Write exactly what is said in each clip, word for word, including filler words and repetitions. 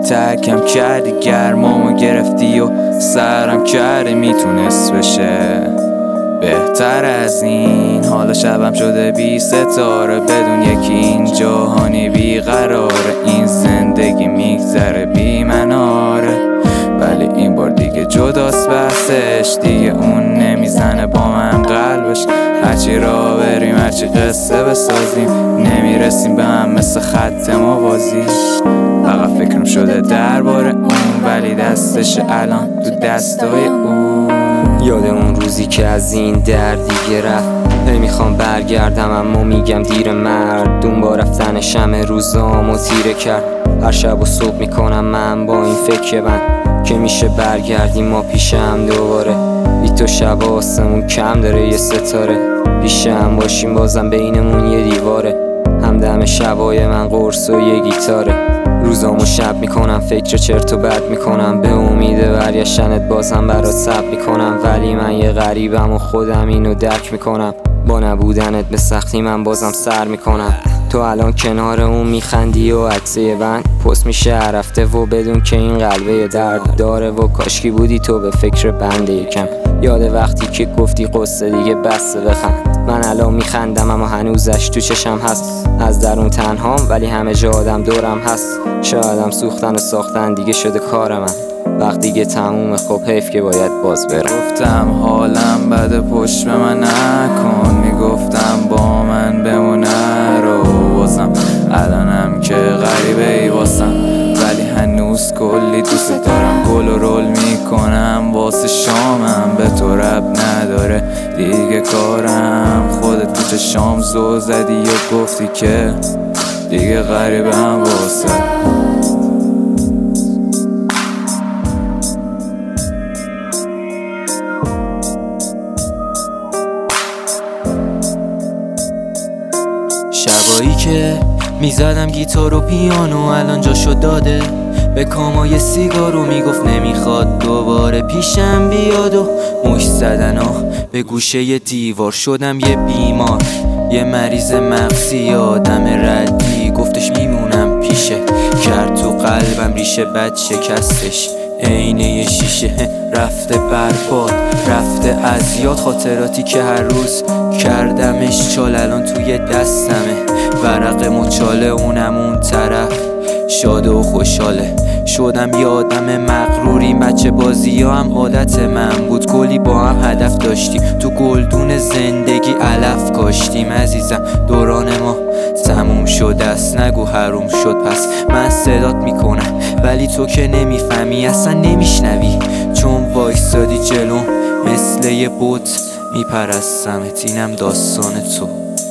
ترکم کردی، گرمامو گرفتی و سرم کردی میتونست بشه بهتر از این. حالا شبم شده بی ستاره، بدون یکی این جهانی بیقراره. این زندگی میگذره بی مناره، ولی این بار دیگه جداست بحثش. دیگه اون نمیزنه با من قلبش. هرچی را بریم هرچی قصه بسازیم، نمیرسیم به هم مثل خط موازی. فقط فکرم شده درباره اون، ولی دستش الان تو دستای اون. یاد اون روزی که از این در دیگه رفت، نمیخوام برگردم اما میگم دیر مردون با رفتن شمع روزامو تیره کرد. هر شب و صبح میکنم من با این فکر من که میشه برگردیم ما پیشم دوباره. بی تو شب آسمون کم داره یه ستاره، پیشم باشیم بازم بینمون یه دیواره. همدم شبای من قرص و یه گیتاره، روزامو شب میکنم فکر چرت و بد میکنم، به امید برگشتنت بازم برات صبر میکنم. ولی من یه غریبم و خودم اینو درک میکنم، با نبودنت به سختی من بازم سر میکنم. تو الان کنار اون میخندی و عکسه بند پست میشه رفته و بدون که این قلبه درد داره. و کاشکی بودی تو به فکر بنده یکم، یاد وقتی که گفتی قصه دیگه بسته بخند. من الان میخندم اما هنوزش تو چشم هست، از درون تنهام ولی همه جا آدم دورم هست. شایدم سوختن و ساختن دیگه شده کار من، وقتی دیگه تموم خب حیف که باید باز برم. گفتم حالم بده پشت به من نکن، میگفتم با من بمونه رو بازم الانم که غریبه ای واسم، ولی هنوز کلی دوست دارم. گل و رول میکنم واسه شامم، به تو رب نداره دیگه کارم. خودت تو چشام زو زدی و گفتی که دیگه غریبه هم واسه. شبایی که میزدم گیتار و پیانو الان جاشو داده به کامای سیگارو، میگفت نمیخواد دوباره پیشم بیاد و مش زدن و به گوشه دیوار شدم یه بیمار، یه مریض مغزی آدم ردی. گفتش میمونم پیشه، کرد تو قلبم ریشه بد شکستش عینه یه شیشه. رفته برباد رفته از یاد، خاطراتی که هر روز کردمش چال الان توی دستمه. ورق مچاله اونم اون طرف شاده و خوشحاله. شدم یه آدم مغروری، بچه بازی ها هم عادت من بود. کلی با هم هدف داشتیم، تو گلدون زندگی علف کاشتیم. عزیزم دوران ما تموم شده است، نگو حروم شد پس من صدات میکنم، ولی تو که نمیفهمی اصلا نمیشنوی، چون وایستادی جلوم مثل یه بوت میپرستمت. اینم داستان تو.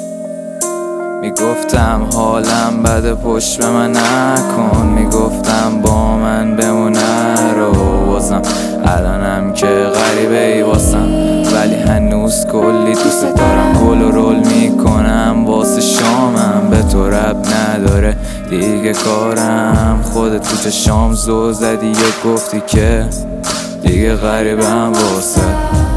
میگفتم حالم بده پشت به من نکن، میگفتم با من بمونه رو بازم الانم که غریبه ای واسم، ولی هنوز کلی دوست دارم. گل و رول میکنم واسه شامم، به تو رب نداره دیگه کارم. خودت تو چشام زو زدی و گفتی که دیگه غریبه هم واسه.